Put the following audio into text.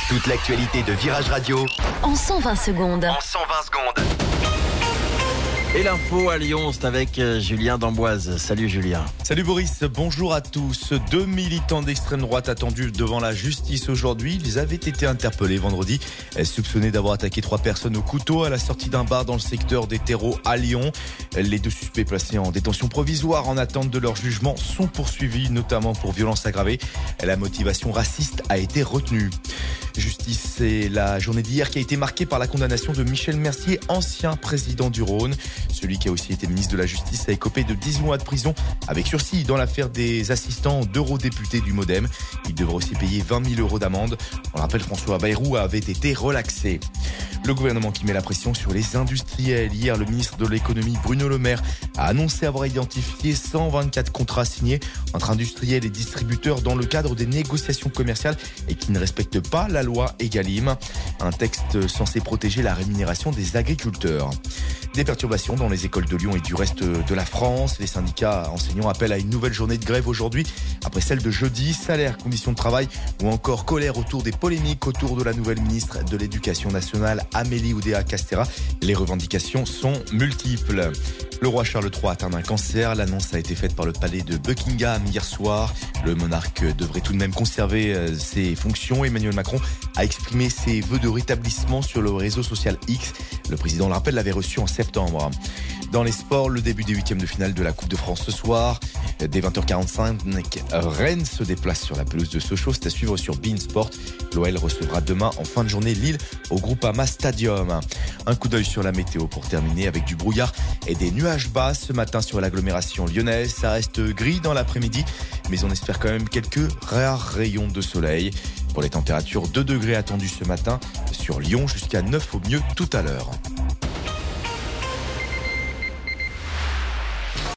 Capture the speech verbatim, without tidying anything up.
Toute l'actualité de Virage Radio en cent vingt secondes. En cent vingt secondes. Et l'info à Lyon, c'est avec Julien d'Amboise. Salut Julien. Salut Boris, bonjour à tous. Deux militants d'extrême droite attendus devant la justice aujourd'hui. Ils avaient été interpellés vendredi, soupçonnés d'avoir attaqué trois personnes au couteau à la sortie d'un bar dans le secteur des terreaux à Lyon. Les deux suspects placés en détention provisoire en attente de leur jugement sont poursuivis, notamment pour violence aggravée. La motivation raciste a été retenue. Justice, c'est la journée d'hier qui a été marquée par la condamnation de Michel Mercier, ancien président du Rhône. Celui qui a aussi été ministre de la Justice a écopé de dix mois de prison avec sursis dans l'affaire des assistants d'eurodéputés du Modem. Il devra aussi payer vingt mille euros d'amende. On rappelle, François Bayrou avait été relaxé. Le gouvernement qui met la pression sur les industriels. Hier, le ministre de l'économie Bruno Le Maire a annoncé avoir identifié cent vingt-quatre contrats signés entre industriels et distributeurs dans le cadre des négociations commerciales et qui ne respectent pas la loi Egalim. Un texte censé protéger la rémunération des agriculteurs. Des perturbations dans les écoles de Lyon et du reste de la France. Les syndicats enseignants appellent à une nouvelle journée de grève aujourd'hui après celle de jeudi. Salaire, conditions de travail ou encore colère autour des polémiques autour de la nouvelle ministre de l'Éducation nationale, Amélie Oudéa-Castéra. Les revendications sont multiples. Le roi Charles trois atteint d'un cancer. L'annonce a été faite par le palais de Buckingham hier soir. Le monarque devrait tout de même conserver ses fonctions. Emmanuel Macron a exprimé ses vœux de rétablissement sur le réseau social X. Le président, le rappelle, l'avait reçu en septembre. Dans les sports, le début des huitièmes de finale de la Coupe de France ce soir. Dès vingt heures quarante-cinq, Rennes se déplace sur la pelouse de Sochaux. C'est à suivre sur beIN Sport. L'O L recevra demain en fin de journée Lille au Groupama Stadium. Un coup d'œil sur la météo pour terminer avec du brouillard et des nuages bas ce matin sur l'agglomération lyonnaise. Ça reste gris dans l'après-midi, mais on espère quand même quelques rares rayons de soleil. Pour les températures, deux degrés attendus ce matin sur Lyon jusqu'à neuf au mieux tout à l'heure.